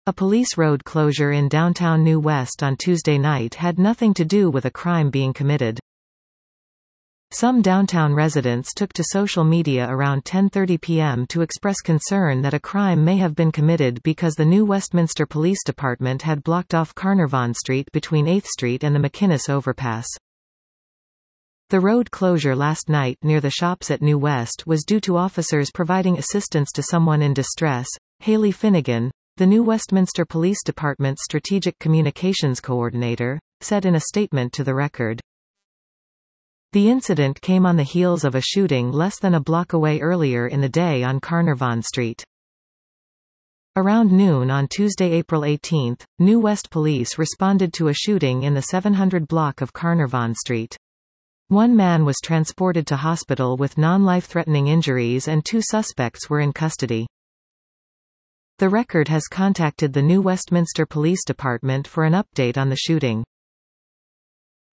A police road closure in downtown New West on Tuesday night had nothing to do with a crime being committed. Some downtown residents took to social media around 10:30 p.m. to express concern that a crime may have been committed because the New Westminster Police Department had blocked off Carnarvon Street between 8th Street and the McInnes overpass. The road closure last night near the shops at New West was due to officers providing assistance to someone in distress. Haley Finnegan, the New Westminster Police Department's Strategic Communications Coordinator, said in a statement to the Record. The incident came on the heels of a shooting less than a block away earlier in the day on Carnarvon Street. Around noon on Tuesday, April 18, New West Police responded to a shooting in the 700 block of Carnarvon Street. One man was transported to hospital with non-life-threatening injuries and 2 suspects were in custody. The Record has contacted the New Westminster Police Department for an update on the shooting.